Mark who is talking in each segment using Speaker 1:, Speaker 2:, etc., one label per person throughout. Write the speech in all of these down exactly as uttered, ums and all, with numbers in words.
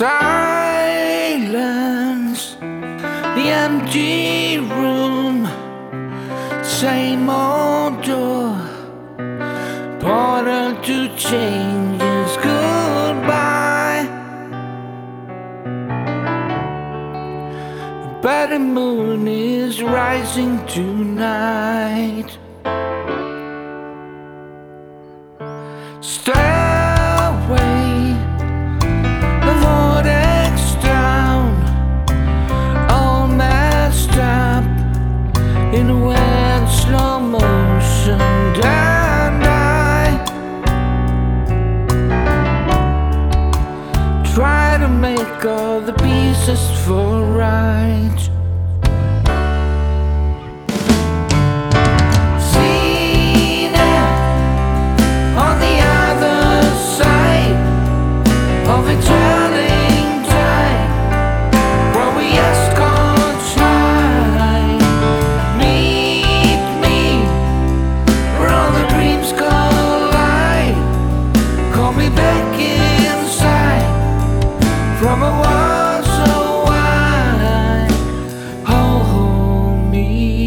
Speaker 1: Silence, the empty room, same old door, portal to changes. Goodbye. But the moon is rising tonight. Stairway, the vortex down, all messed up in a weird slow motion. And I try to make all the pieces fall right. Seen it on the other side of a turning tide, where we ask God shine. Meet me where all the dreams collide. Call me back inside from a world so wide. Hold me.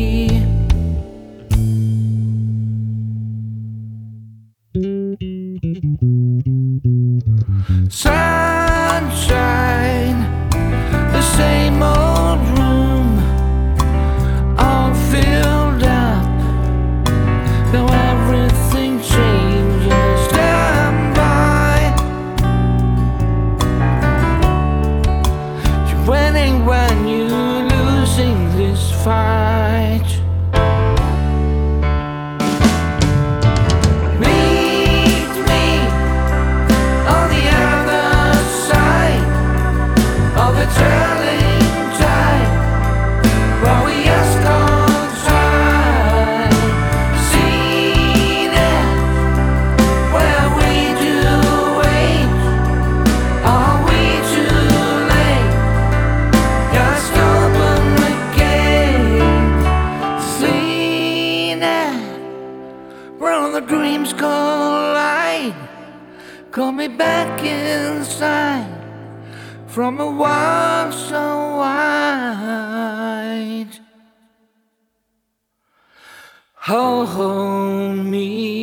Speaker 1: Sunshine, the same old room, all filled up. Now everything changes. Stand by. You're winning when you're losing this fight. Meet me on the other side of a turning tide, where we ask God shine. Seen it where we do wait. Are we too late? Just open the gate. Seen it where all the dreams collide. Call me back inside from a world so wide. Hold me.